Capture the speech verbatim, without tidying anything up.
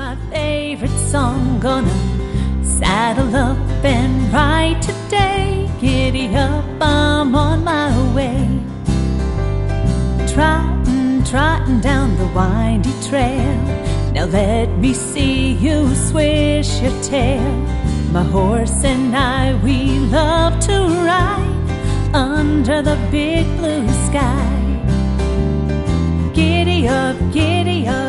my favorite song. Gonna saddle up and ride today. Giddy up, I'm on my way. Trotting, trotting down the windy trail. Now let me see you swish your tail. My horse and I, we love to ride under the big blue sky. Giddy up, giddy up,